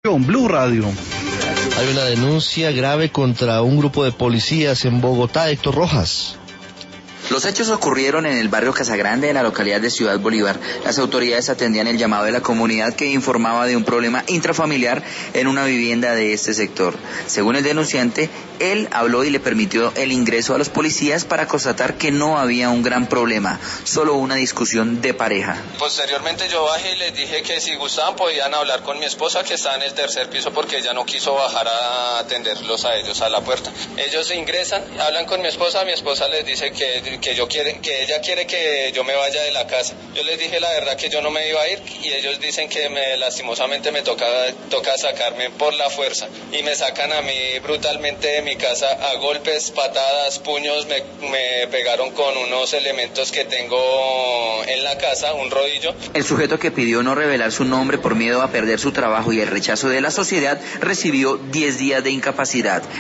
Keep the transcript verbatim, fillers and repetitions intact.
Blue Radio. Hay una denuncia grave contra un grupo de policías en Bogotá. Héctor Rojas. Los hechos ocurrieron en el barrio Casagrande de la localidad de Ciudad Bolívar. Las autoridades atendían el llamado de la comunidad que informaba de un problema intrafamiliar en una vivienda de este sector. Según el denunciante, él habló y le permitió el ingreso a los policías para constatar que no había un gran problema, solo una discusión de pareja. Posteriormente yo bajé y les dije que si gustaban podían hablar con mi esposa que está en el tercer piso porque ella no quiso bajar a atenderlos a ellos a la puerta. Ellos ingresan, hablan con mi esposa, mi esposa les dice que que yo quiere, que ella quiere que yo me vaya de la casa. Yo les dije la verdad que yo no me iba a ir y ellos dicen que me lastimosamente me toca, toca sacarme por la fuerza y me sacan a mí brutalmente de mi casa a golpes, patadas, puños, me, me pegaron con unos elementos que tengo en la casa, un rodillo. El sujeto que pidió no revelar su nombre por miedo a perder su trabajo y el rechazo de la sociedad recibió diez días de incapacidad.